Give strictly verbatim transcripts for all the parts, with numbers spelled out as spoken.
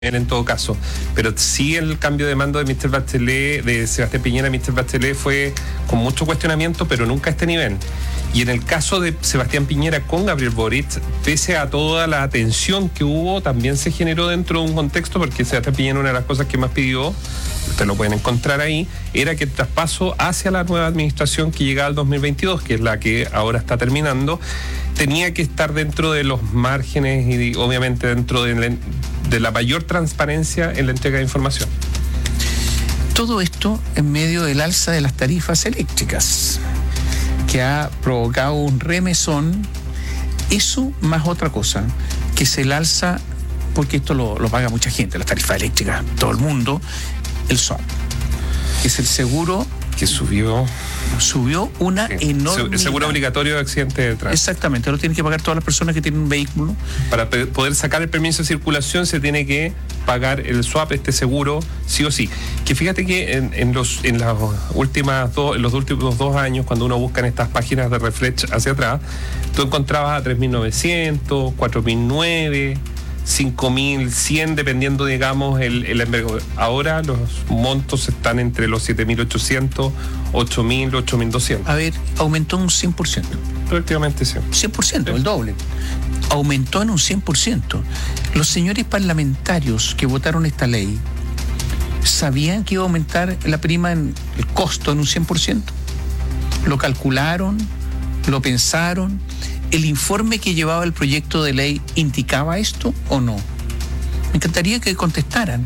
en todo caso, pero sí el cambio de mando de mister Bachelet, de Sebastián Piñera a mister Bachelet fue con mucho cuestionamiento, pero nunca a este nivel. Y en el caso de Sebastián Piñera con Gabriel Boric, pese a toda la tensión que hubo, también se generó dentro de un contexto, porque Sebastián Piñera, una de las cosas que más pidió, ustedes lo pueden encontrar ahí, era que el traspaso hacia la nueva administración que llegaba al dos mil veintidós, que es la que ahora está terminando, tenía que estar dentro de los márgenes y obviamente dentro de la, de la mayor transparencia en la entrega de información. Todo esto en medio del alza de las tarifas eléctricas, que ha provocado un remesón. Eso más otra cosa, que es el alza, porque esto lo, lo paga mucha gente, las tarifas eléctricas, todo el mundo, el S O A P, que es el seguro que subió subió una sí. enorme. El seguro obligatorio de accidente de tránsito. Exactamente, lo tienen que pagar todas las personas que tienen un vehículo. Para poder sacar el permiso de circulación se tiene que pagar el S O A P, este seguro, sí o sí. Que fíjate que en, en los en las últimas dos, en los últimos dos años, cuando uno busca en estas páginas de refresh hacia atrás, tú encontrabas a tres mil novecientos, cuatro mil nueve, cinco mil cien, dependiendo, digamos, el, el envergadura. Ahora los montos están entre los siete mil ochocientos, ocho mil, ocho mil doscientos. A ver, aumentó un cien por ciento. Prácticamente sí. cien por ciento, sí. El doble. Aumentó en un cien por ciento. Los señores parlamentarios que votaron esta ley, ¿sabían que iba a aumentar la prima, en el costo, en un cien por ciento? ¿Lo calcularon? ¿Lo pensaron? ¿El informe que llevaba el proyecto de ley indicaba esto o no? Me encantaría que contestaran.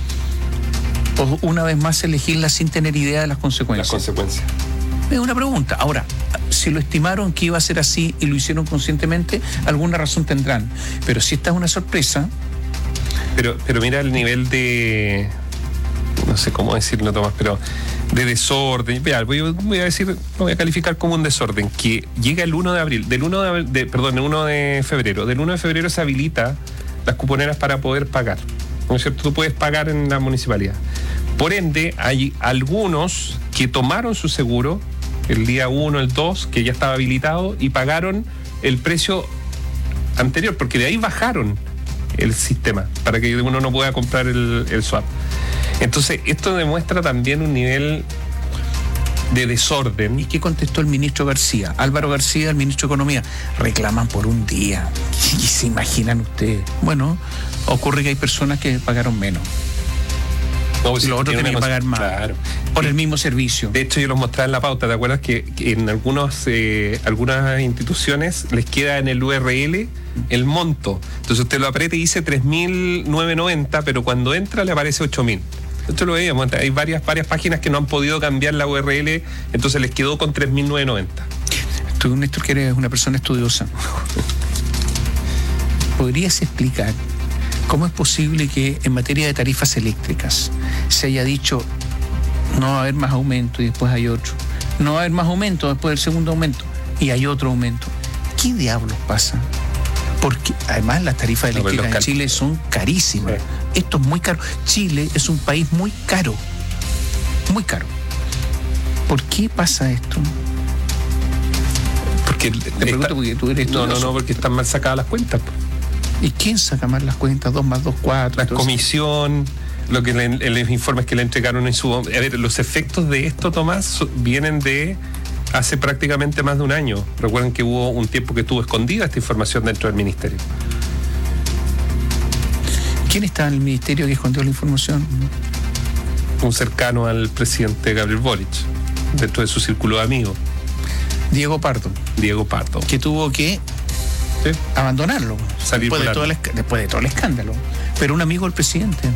O una vez más elegirla sin tener idea de las consecuencias. Las consecuencias. Es una pregunta. Ahora, si lo estimaron que iba a ser así y lo hicieron conscientemente, alguna razón tendrán. Pero si esta es una sorpresa... Pero, pero mira el nivel de... No sé cómo decirlo, Tomás, pero... de desorden, voy, voy a decir, lo voy a calificar como un desorden, que llega el uno de abril, del uno de, abril, de perdón, el uno de febrero, del uno de febrero se habilita las cuponeras para poder pagar, ¿no es cierto? Tú puedes pagar en la municipalidad. Por ende, hay algunos que tomaron su seguro el día uno, el dos, que ya estaba habilitado, y pagaron el precio anterior, porque de ahí bajaron el sistema, para que uno no pueda comprar el, el S O A P. Entonces, esto demuestra también un nivel de desorden. ¿Y qué contestó el ministro García? Álvaro García, el ministro de Economía. Reclaman por un día. ¿Y se imaginan ustedes? Bueno, ocurre que hay personas que pagaron menos. No, pues y los otros tienen que pagar más. Claro. Por sí. el mismo servicio. De hecho, yo los mostraba en la pauta. ¿Te acuerdas que, que en algunos, eh, algunas instituciones les queda en el U R L el monto? Entonces usted lo aprieta y dice tres mil novecientos noventa, pero cuando entra le aparece ocho mil. Esto lo veíamos, hay varias, varias páginas que no han podido cambiar la U R L, entonces les quedó con tres mil novecientos noventa. Tú, Néstor, que eres una persona estudiosa, ¿podrías explicar cómo es posible que en materia de tarifas eléctricas se haya dicho no va a haber más aumento y después hay otro? No va a haber más aumento después del segundo aumento y hay otro aumento. ¿Qué diablos pasa? Porque además las tarifas eléctricas en Chile son carísimas. Sí. Esto es muy caro. Chile es un país muy caro. Muy caro. ¿Por qué pasa esto? Porque te pregunto está, porque tú eres No, no, no, porque están mal sacadas las cuentas. ¿Y quién saca mal las cuentas? Dos más dos, cuatro. La comisión, lo que le, los informes que le entregaron en su... A ver, los efectos de esto, Tomás, vienen de... hace prácticamente más de un año. Recuerden que hubo un tiempo que estuvo escondida esta información dentro del ministerio. ¿Quién está en el ministerio que escondió la información? Un cercano al presidente Gabriel Boric, dentro de su círculo de amigos. Diego Pardo. Diego Pardo. Que tuvo que sí. abandonarlo. Salir después de, todo el, después de todo el escándalo. Pero un amigo del presidente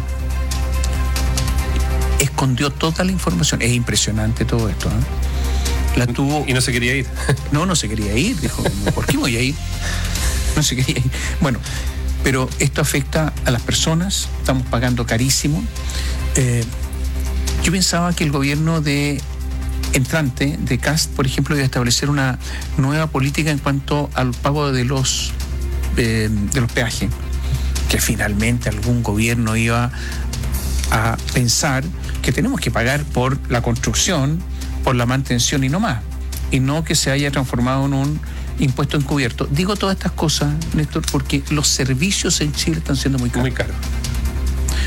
escondió toda la información. Es impresionante todo esto, ¿eh? La tuvo... Y no se quería ir. No, no se quería ir. Dijo, ¿por qué voy a ir? No se quería ir. Bueno, pero esto afecta a las personas. Estamos pagando carísimo. Eh, yo pensaba que el gobierno de entrante, de Kast, por ejemplo, iba a establecer una nueva política en cuanto al pago de los, eh, de los peajes. Que finalmente algún gobierno iba a pensar que tenemos que pagar por la construcción, por la mantención y no más, y no que se haya transformado en un impuesto encubierto. Digo todas estas cosas, Néstor, porque los servicios en Chile están siendo muy caros. Muy caros.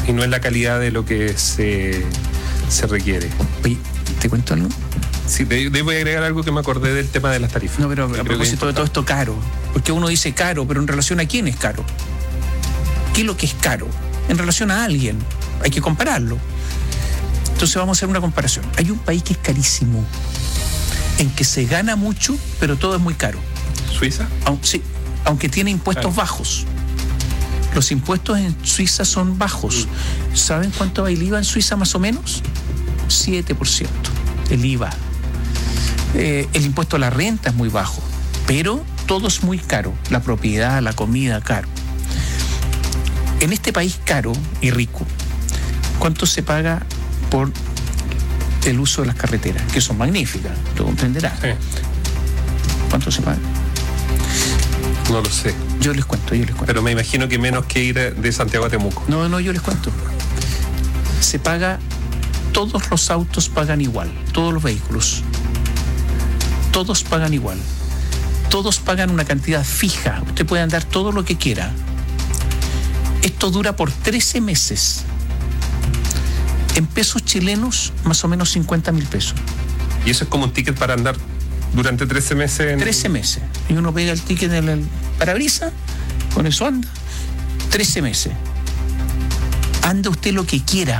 Y no es la calidad de lo que se, se requiere. Oye, ¿te cuento algo? Sí, de, debo agregar algo que me acordé del tema de las tarifas. No, pero a propósito de todo esto caro, porque uno dice caro, pero en relación a quién es caro. ¿Qué es lo que es caro? En relación a alguien, hay que compararlo. Entonces vamos a hacer una comparación. Hay un país que es carísimo, en que se gana mucho, pero todo es muy caro. ¿Suiza? Aun, sí, aunque tiene impuestos claro. bajos. Los impuestos en Suiza son bajos. ¿Saben cuánto va el I V A en Suiza más o menos? siete por ciento. El I V A. Eh, el impuesto a la renta es muy bajo, pero todo es muy caro. La propiedad, la comida, caro. En este país caro y rico, ¿cuánto se paga por el uso de las carreteras? Que son magníficas, lo comprenderás. Sí. ¿Cuánto se paga? No lo sé. Yo les cuento, yo les cuento. Pero me imagino que menos que ir de Santiago a Temuco. No, no, yo les cuento. Se paga, todos los autos pagan igual, todos los vehículos. Todos pagan igual. Todos pagan una cantidad fija. Usted puede andar todo lo que quiera. Esto dura por trece meses. En pesos chilenos, más o menos cincuenta mil pesos. ¿Y eso es como un ticket para andar durante trece meses? En... trece meses. Y uno pega el ticket en el parabrisas, con eso anda. trece meses. Anda usted lo que quiera.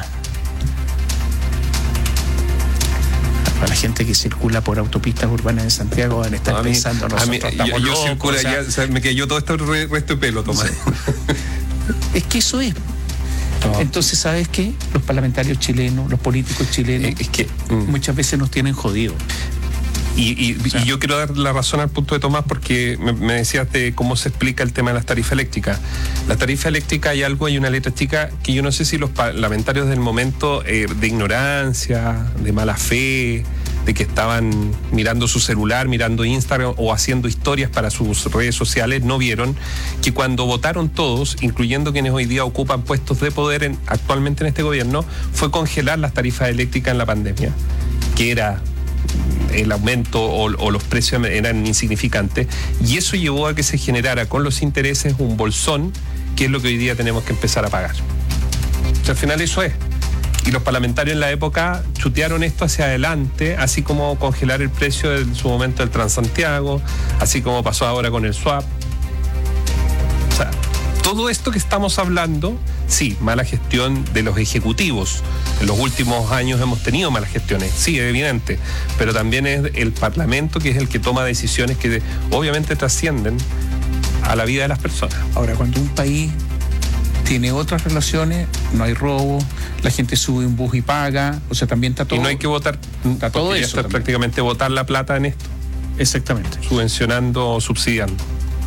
Para la gente que circula por autopistas urbanas de Santiago van a estar no, a mí, pensando nosotros a mí, estamos yo, yo locos, circulo, o sea, ya, o sea, me cayó todo este resto de pelo, Tomás. Es que eso es. No. Entonces, ¿sabes qué? Los parlamentarios chilenos, los políticos chilenos, es que mm. muchas veces nos tienen jodidos. Y, y, o sea, y yo quiero dar la razón al punto de Tomás porque me, me decías de cómo se explica el tema de las tarifas eléctricas. La tarifa eléctrica hay algo, hay una letra chica que yo no sé si los parlamentarios del momento eh, de ignorancia, de mala fe, de que estaban mirando su celular, mirando Instagram o haciendo historias para sus redes sociales, no vieron que cuando votaron todos, incluyendo quienes hoy día ocupan puestos de poder en, actualmente en este gobierno, fue congelar las tarifas eléctricas en la pandemia, que era el aumento o, o los precios eran insignificantes, y eso llevó a que se generara con los intereses un bolsón, que es lo que hoy día tenemos que empezar a pagar. O sea, al final eso es. Y los parlamentarios en la época chutearon esto hacia adelante, así como congelar el precio en su momento del Transantiago, así como pasó ahora con el swap. O sea, todo esto que estamos hablando, sí, mala gestión de los ejecutivos. En los últimos años hemos tenido malas gestiones, sí, es evidente, pero también es el Parlamento que es el que toma decisiones que obviamente trascienden a la vida de las personas. Ahora, cuando un país tiene otras relaciones, no hay robo, la gente sube un bus y paga, o sea, también está todo. Y no hay que votar, está todo eso. Está prácticamente votar la plata en esto. Exactamente. Subvencionando o subsidiando.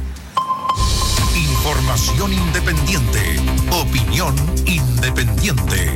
Información independiente. Opinión independiente.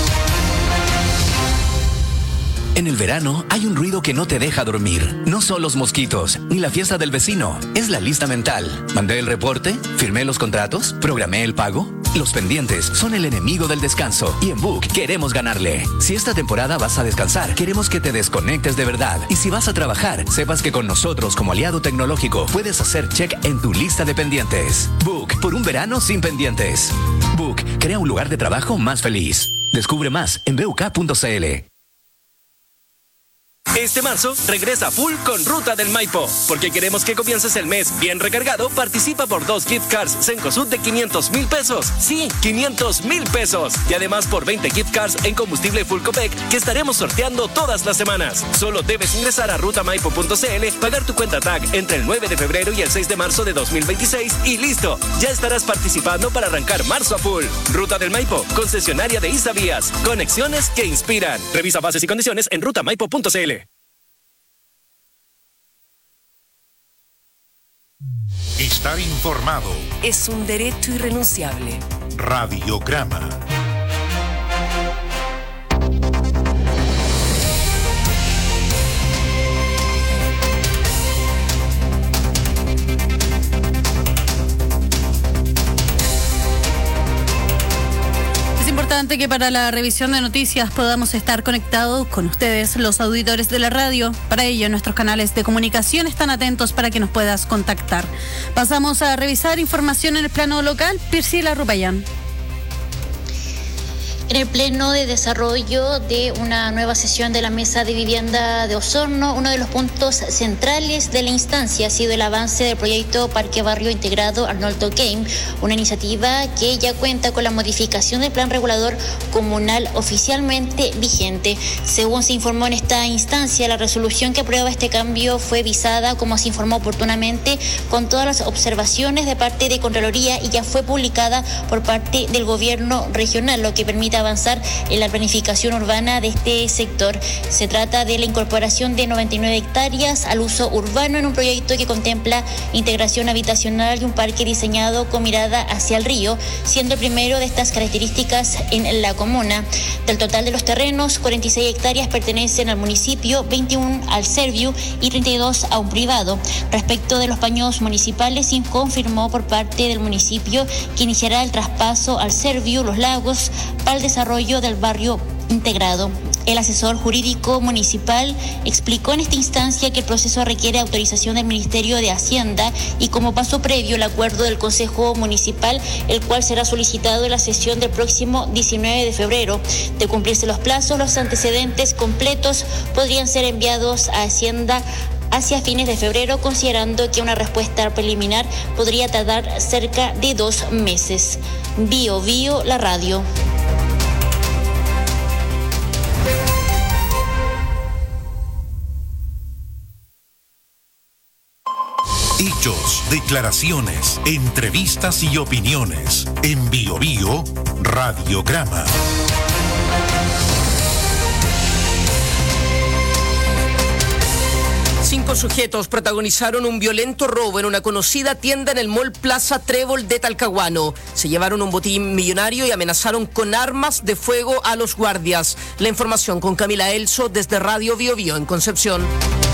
En el verano hay un ruido que no te deja dormir. No son los mosquitos, ni la fiesta del vecino. Es la lista mental. Mandé el reporte, firmé los contratos, programé el pago. Los pendientes son el enemigo del descanso y en Book queremos ganarle. Si esta temporada vas a descansar, queremos que te desconectes de verdad. Y si vas a trabajar, sepas que con nosotros como aliado tecnológico puedes hacer check en tu lista de pendientes. Book, por un verano sin pendientes. Book, crea un lugar de trabajo más feliz. Descubre más en b u k punto c l. Este marzo, regresa full con Ruta del Maipo. Porque queremos que comiences el mes bien recargado, participa por dos gift cards Cencosud de quinientos mil pesos. Sí, quinientos mil pesos. Y además por veinte gift cards en combustible Full Copec que estaremos sorteando todas las semanas. Solo debes ingresar a ruta maipo punto c l, pagar tu cuenta T A G entre el nueve de febrero y el seis de marzo de dos mil veintiséis y listo. Ya estarás participando para arrancar marzo a full. Ruta del Maipo, concesionaria de Isavías. Conexiones que inspiran. Revisa bases y condiciones en ruta maipo punto c l. Estar informado es un derecho irrenunciable. Radiograma. Importante que para la revisión de noticias podamos estar conectados con ustedes, los auditores de la radio. Para ello, nuestros canales de comunicación están atentos para que nos puedas contactar. Pasamos a revisar información en el plano local. Priscila Rupayán. En el pleno de desarrollo de una nueva sesión de la Mesa de Vivienda de Osorno, uno de los puntos centrales de la instancia ha sido el avance del proyecto Parque Barrio Integrado Arnoldo Game, una iniciativa que ya cuenta con la modificación del plan regulador comunal oficialmente vigente. Según se informó en esta instancia, la resolución que aprueba este cambio fue visada, como se informó oportunamente, con todas las observaciones de parte de Contraloría y ya fue publicada por parte del gobierno regional, lo que permite avanzar en la planificación urbana de este sector. Se trata de la incorporación de noventa y nueve hectáreas al uso urbano en un proyecto que contempla integración habitacional y un parque diseñado con mirada hacia el río, siendo el primero de estas características en la comuna. Del total de los terrenos, cuarenta y seis hectáreas pertenecen al municipio, veintiuno al Serviu y treinta y dos a un privado. Respecto de los paños municipales, se confirmó por parte del municipio que iniciará el traspaso al Serviu Los Lagos para el desarrollo del barrio integrado. El asesor jurídico municipal explicó en esta instancia que el proceso requiere autorización del Ministerio de Hacienda y como paso previo el acuerdo del Consejo Municipal, el cual será solicitado en la sesión del próximo diecinueve de febrero. De cumplirse los plazos, los antecedentes completos podrían ser enviados a Hacienda hacia fines de febrero, considerando que una respuesta preliminar podría tardar cerca de dos meses. Bio Bio, la radio. Hechos, declaraciones, entrevistas y opiniones. En Bio Bio, Radiograma. Cinco sujetos protagonizaron un violento robo en una conocida tienda en el Mall Plaza Trébol de Talcahuano. Se llevaron un botín millonario y amenazaron con armas de fuego a los guardias. La información con Camila Elso desde Radio Bio Bio en Concepción.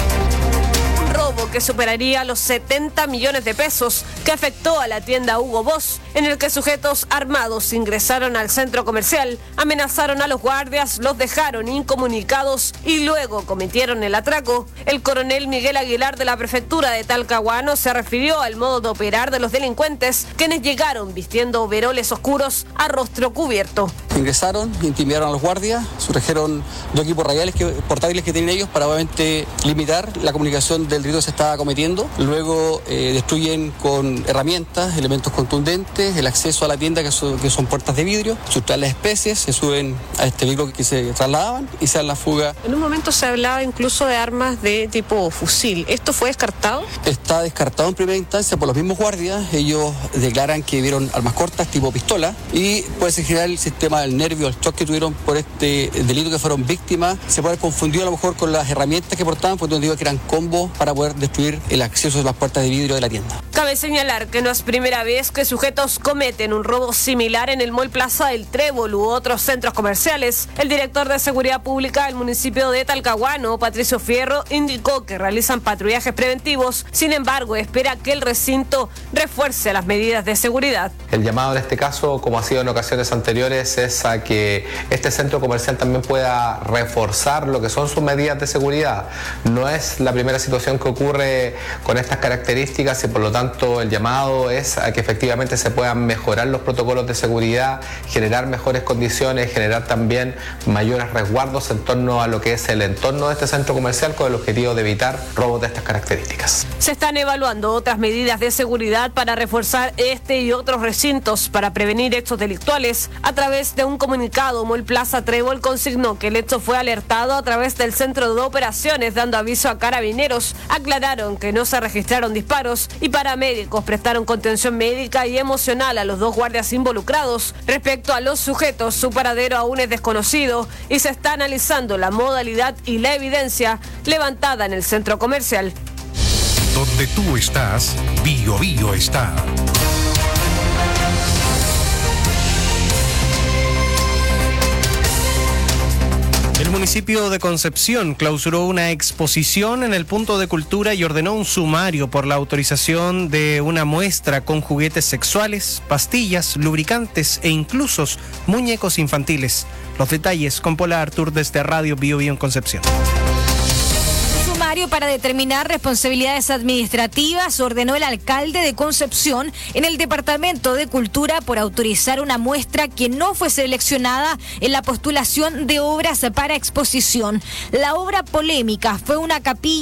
Robo que superaría los setenta millones de pesos que afectó a la tienda Hugo Boss, en el que sujetos armados ingresaron al centro comercial, amenazaron a los guardias, los dejaron incomunicados y luego cometieron el atraco. El coronel Miguel Aguilar de la prefectura de Talcahuano se refirió al modo de operar de los delincuentes, quienes llegaron vistiendo overoles oscuros a rostro cubierto. Ingresaron, intimidaron a los guardias, sustrajeron dos equipos radiales que, portátiles que tienen ellos para obviamente limitar la comunicación del delito que se estaba cometiendo. Luego eh, destruyen con herramientas, elementos contundentes, el acceso a la tienda que son, que son puertas de vidrio, sustraen las especies, se suben a este vehículo que se trasladaban y se dan la fuga. En un momento se hablaba incluso de armas de tipo fusil. ¿Esto fue descartado? Está descartado en primera instancia por los mismos guardias. Ellos declaran que vieron armas cortas tipo pistola y puede ser generar el sistema del nervio, el shock que tuvieron por este delito que fueron víctimas. Se puede haber confundido a lo mejor con las herramientas que portaban, porque digo que eran combos para poder destruir el acceso a las puertas de vidrio de la tienda. Cabe señalar que no es primera vez que sujetos cometen un robo similar en el Mall Plaza del Trébol u otros centros comerciales. El director de Seguridad Pública del municipio de Talcahuano, Patricio Fierro, indicó que realizan patrullajes preventivos. Sin embargo, espera que el recinto refuerce las medidas de seguridad. El llamado en este caso, como ha sido en ocasiones anteriores, es a que este centro comercial también pueda reforzar lo que son sus medidas de seguridad. No es la primera situación que ocurre con estas características y por lo tanto el llamado es a que efectivamente se puedan mejorar los protocolos de seguridad, generar mejores condiciones, generar también mayores resguardos en torno a lo que es el entorno de este centro comercial con el objetivo de evitar robos de estas características. Se están evaluando otras medidas de seguridad para reforzar este y otros recintos para prevenir hechos delictuales. A través de un comunicado, Mall Plaza Trébol consignó que el hecho fue alertado a través del centro de operaciones, dando aviso a carabineros. Aclararon que no se registraron disparos y paramédicos prestaron contención médica y emocional a los dos guardias involucrados. Respecto a los sujetos, su paradero aún es desconocido y se está analizando la modalidad y la evidencia levantada en el centro comercial. Donde tú estás, Bio Bio está. El municipio de Concepción clausuró una exposición en el punto de cultura y ordenó un sumario por la autorización de una muestra con juguetes sexuales, pastillas, lubricantes e incluso muñecos infantiles. Los detalles con Paula Artur desde Radio Bio Bio en Concepción. sumario para determinar responsabilidades administrativas ordenó el alcalde de Concepción en el Departamento de Cultura por autorizar una muestra que no fue seleccionada en la postulación de obras para exposición. La obra polémica fue una capilla